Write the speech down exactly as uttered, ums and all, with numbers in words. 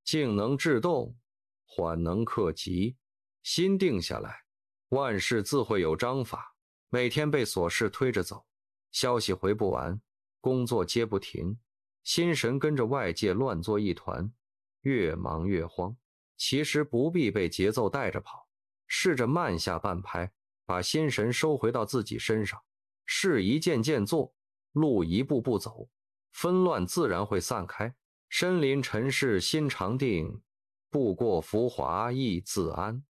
静能制动，缓能克急。心定下来，万事自会有章法。每天被琐事推着走，消息回不完，工作接不停，心神跟着外界乱作一团，越忙越慌。其实不必被节奏带着跑，试着慢下半拍，把心神收回到自己身上，事一件件做，路一步步走，纷乱自然会散开。身临尘世心常定，步过浮华亦自安。